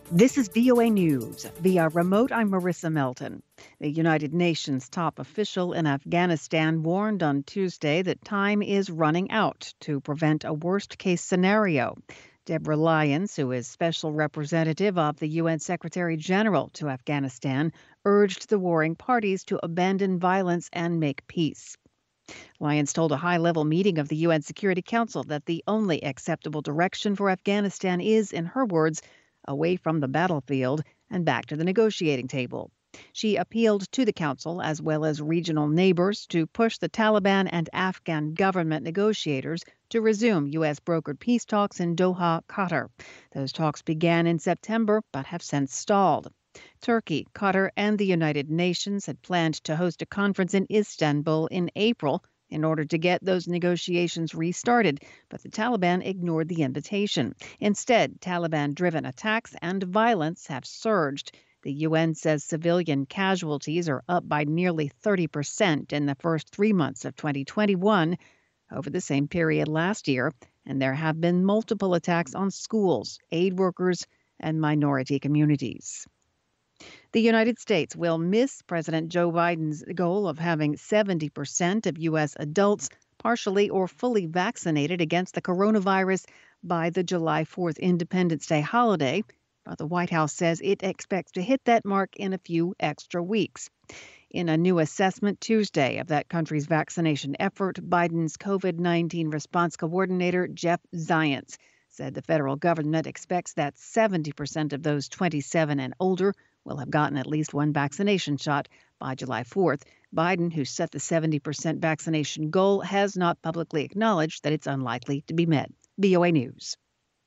This is VOA News. Via remote, I'm Marissa Melton. The United Nations top official in Afghanistan warned on Tuesday that time is running out to prevent a worst-case scenario. Deborah Lyons, who is special representative of the UN Secretary General to Afghanistan, urged the warring parties to abandon violence and make peace. Lyons told a high-level meeting of the UN Security Council that the only acceptable direction for Afghanistan is, in her words, away from the battlefield and back to the negotiating table. She appealed to the council as well as regional neighbors to push the Taliban and Afghan government negotiators to resume U.S. brokered peace talks in Doha, Qatar. Those talks began in September but have since stalled. Turkey, Qatar, and the United Nations had planned to host a conference in Istanbul in April in order to get those negotiations restarted, but the Taliban ignored the invitation. Instead, Taliban-driven attacks and violence have surged. The UN says civilian casualties are up by nearly 30% in the first 3 months of 2021 over the same period last year, and there have been multiple attacks on schools, aid workers, and minority communities. The United States will miss President Joe Biden's goal of having 70% of U.S. adults partially or fully vaccinated against the coronavirus by the July 4th Independence Day holiday, but the White House says it expects to hit that mark in a few extra weeks. In a new assessment Tuesday of that country's vaccination effort, Biden's COVID-19 response coordinator, Jeff Zients, said the federal government expects that 70% of those 27 and older will have gotten at least one vaccination shot by July 4th. Biden, who set the 70% vaccination goal, has not publicly acknowledged that it's unlikely to be met. VOA News.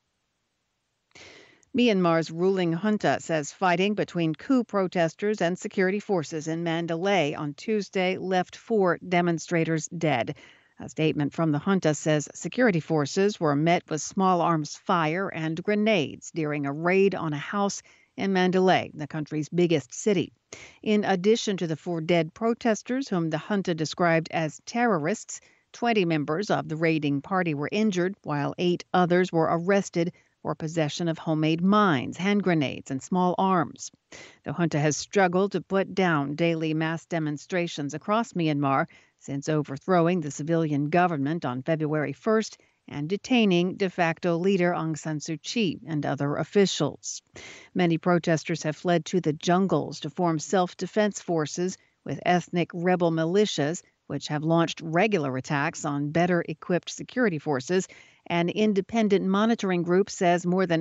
Myanmar's ruling junta says fighting between coup protesters and security forces in Mandalay on Tuesday left 4 demonstrators dead. A statement from the junta says security forces were met with small arms fire and grenades during a raid on a house in Mandalay, the country's biggest city. In addition to the 4 dead protesters, whom the junta described as terrorists, 20 members of the raiding party were injured, while 8 others were arrested for possession of homemade mines, hand grenades, and small arms. The junta has struggled to put down daily mass demonstrations across Myanmar since overthrowing the civilian government on February 1st and detaining de facto leader Aung San Suu Kyi and other officials. Many protesters have fled to the jungles to form self-defense forces with ethnic rebel militias, which have launched regular attacks on better-equipped security forces. An independent monitoring group says more than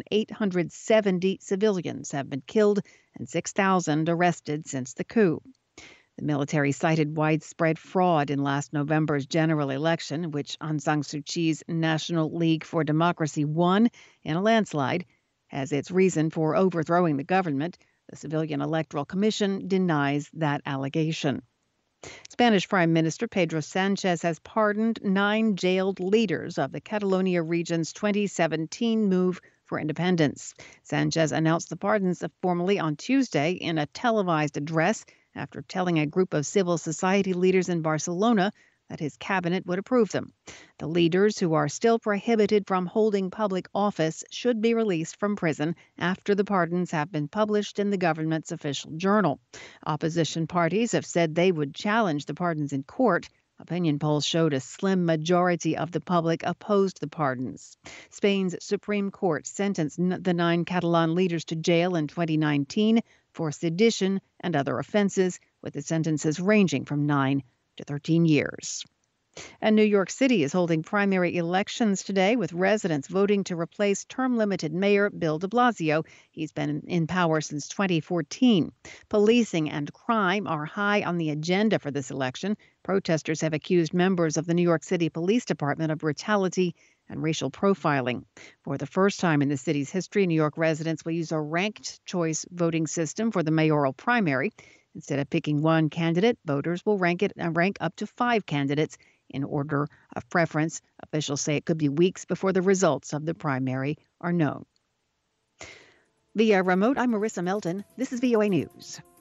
870 civilians have been killed and 6,000 arrested since the coup. The military cited widespread fraud in last November's general election, in which Aung San Suu Kyi's National League for Democracy won in a landslide, as its reason for overthrowing the government. The Civilian Electoral Commission denies that allegation. Spanish Prime Minister Pedro Sanchez has pardoned 9 jailed leaders of the Catalonia region's 2017 move for independence. Sanchez announced the pardons formally on Tuesday in a televised address after telling a group of civil society leaders in Barcelona that his cabinet would approve them. The leaders, who are still prohibited from holding public office, should be released from prison after the pardons have been published in the government's official journal. Opposition parties have said they would challenge the pardons in court. Opinion polls showed a slim majority of the public opposed the pardons. Spain's Supreme Court sentenced the 9 Catalan leaders to jail in 2019 for sedition and other offenses, with the sentences ranging from 9 to 13 years. And New York City is holding primary elections today, with residents voting to replace term-limited Mayor Bill de Blasio. He's been in power since 2014. Policing and crime are high on the agenda for this election. Protesters have accused members of the New York City Police Department of brutality and racial profiling. For the first time in the city's history, New York residents will use a ranked choice voting system for the mayoral primary. Instead of picking one candidate, voters will rank up to 5 candidates in order of preference. Officials say it could be weeks before the results of the primary are known. Via remote, I'm Marissa Melton. This is VOA News.